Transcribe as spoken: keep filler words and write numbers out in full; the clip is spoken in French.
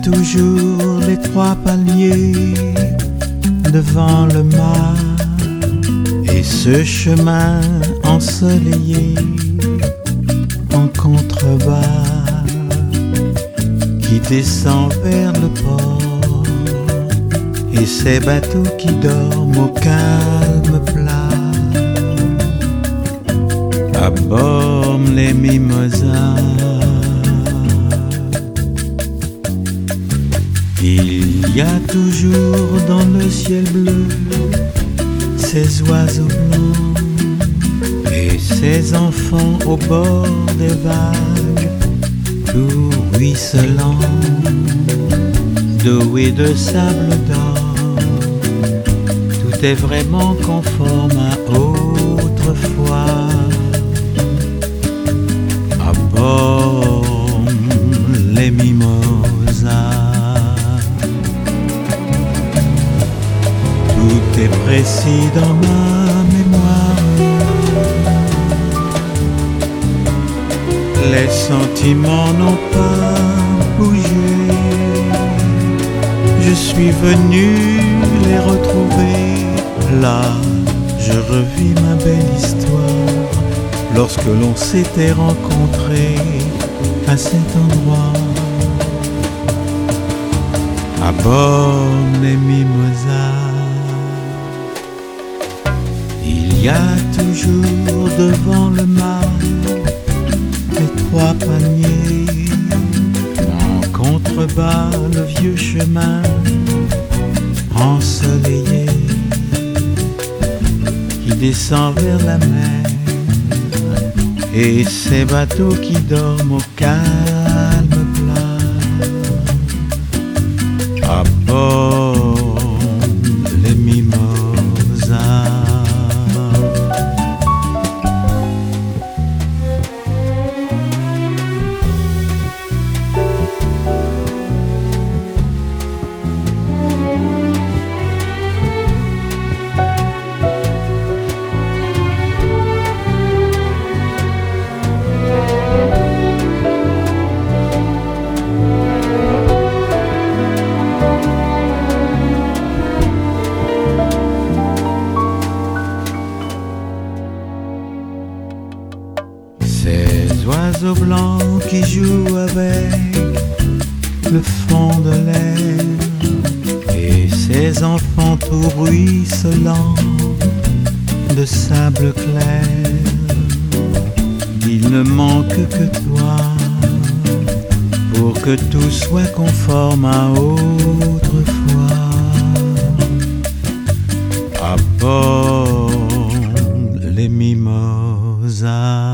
toujours les trois palmiers devant le mar et ce chemin ensoleillé en contrebas qui descend vers le port et ces bateaux qui dorment au calme plat. À bord les mimosas, il y a toujours dans le ciel bleu ces oiseaux blancs et ces enfants au bord des vagues, tout ruisselant d'eau et de sable d'or. Tout est vraiment conforme à autrefois. À bord les mimosas, tout est précis dans ma mémoire. Les sentiments n'ont pas bougé. Je suis venu les retrouver. Là, je revis ma belle histoire lorsque l'on s'était rencontrés à cet endroit. À bord les mimosas, il y a toujours devant le mar les trois paniers, en contrebas le vieux chemin ensoleillé qui descend vers la mer et ces bateaux qui dorment au calme plat. À bord les mimosas. Ces oiseaux blancs qui jouent avec le fond de l'air et ces enfants tout ruisselants de sable clair, il ne manque que toi pour que tout soit conforme à autrefois. À bord les mimosas.